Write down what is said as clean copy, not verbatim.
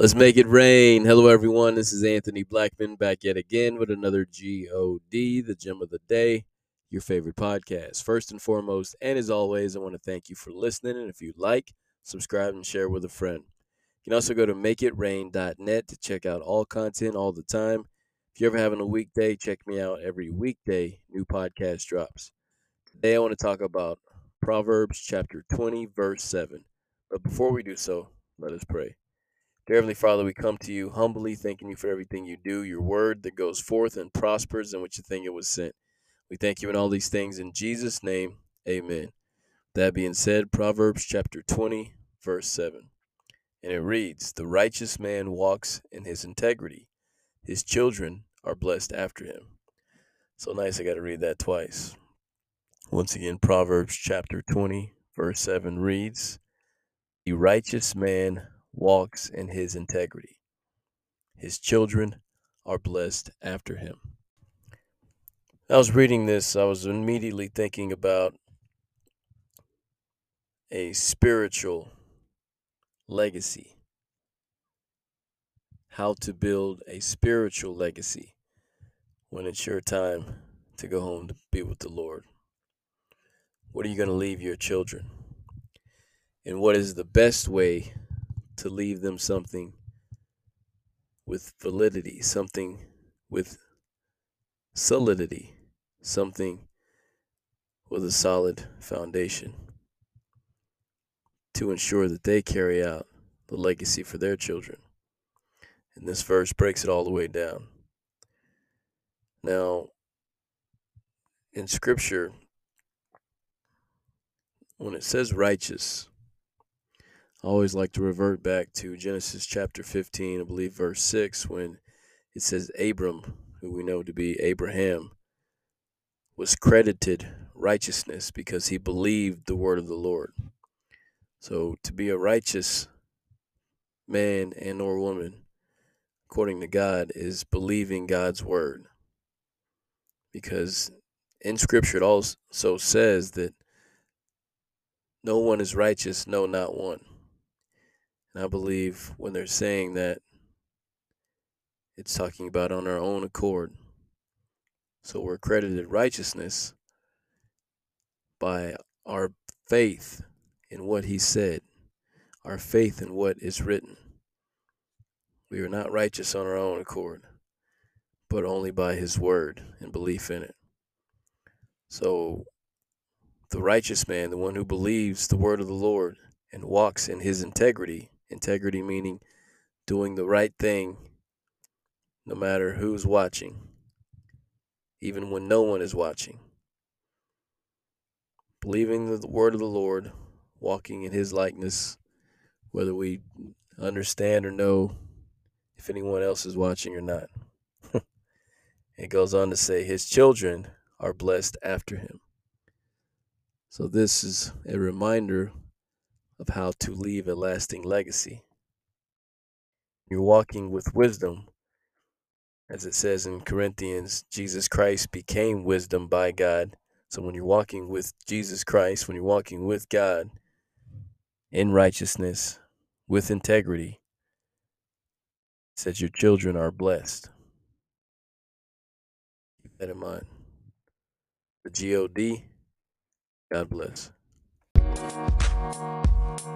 Let's make it rain. Hello, everyone. This is Anthony Blackman back yet again with another GOD, the gem of the day, your favorite podcast. First and foremost, and as always, I want to thank you for listening. And if you like, subscribe and share with a friend. You can also go to makeitrain.net to check out all content all the time. If you're ever having a weekday, check me out every weekday. New podcast drops. Today, I want to talk about Proverbs chapter 20, verse 7. But before we do so, let us pray. Dear Heavenly Father, we come to you humbly, thanking you for everything you do, your word that goes forth and prospers in which you think it was sent. We thank you in all these things in Jesus' name. Amen. That being said, Proverbs chapter 20, verse 7. And it reads, "The righteous man walks in his integrity. His children are blessed after him." So nice, I got to read that twice. Once again, Proverbs chapter 20, verse 7 reads, "The righteous man walks in his integrity. His children are blessed after him." I was reading this, I was immediately thinking about a spiritual legacy, how to build a spiritual legacy when it's your time to go home to be with the Lord. What are you going to leave your children? And what is the best way to leave them something with validity, something with solidity, something with a solid foundation to ensure that they carry out the legacy for their children? And this verse breaks it all the way down. Now, in Scripture, when it says righteous, I always like to revert back to Genesis chapter 15, I believe verse 6, when it says Abram, who we know to be Abraham, was credited righteousness because he believed the word of the Lord. So to be a righteous man and or woman, according to God, is believing God's word. Because in Scripture it also says that no one is righteous, no, not one. And I believe when they're saying that, it's talking about on our own accord. So we're credited righteousness by our faith in what he said, our faith in what is written. We are not righteous on our own accord, but only by his word and belief in it. So the righteous man, the one who believes the word of the Lord and walks in his integrity meaning doing the right thing no matter who's watching, even when no one is watching, believing the word of the Lord, walking in his likeness, whether we understand or know if anyone else is watching or not. It goes on to say his children are blessed after him. So this is a reminder of how to leave a lasting legacy. You're walking with wisdom. As it says in Corinthians, Jesus Christ became wisdom by God. So when you're walking with Jesus Christ, when you're walking with God in righteousness, with integrity, it says your children are blessed. Keep that in mind. The GOD, God bless.